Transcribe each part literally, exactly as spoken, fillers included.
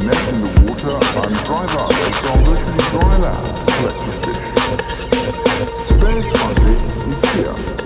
nets in the water and drive out a salvation dry land collecting fish. Today's country is here.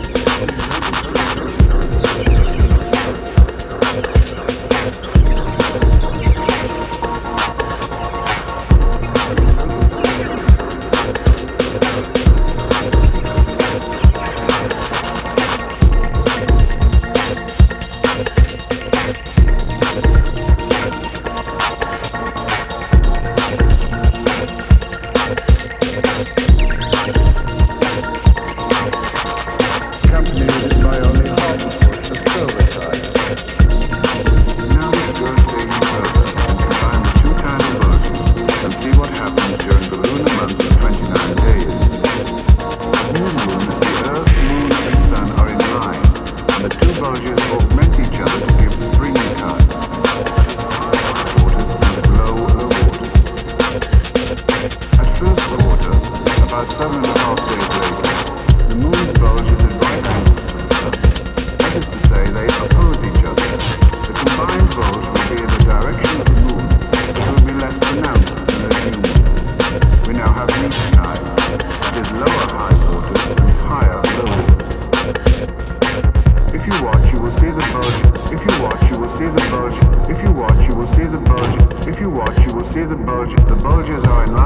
About seven and a half days later, the moon's bulge is at right angles to the sun. That is to say, they oppose each other. The combined bulge will be in the direction of the moon, but will be less pronounced than the new moon. We now have neap tide. That is lower high water and higher low water. If you watch, you will see the bulge. If you watch, you will see the bulge. If you watch, you will see the bulge. If you watch, you will see the bulge. The bulges are in line.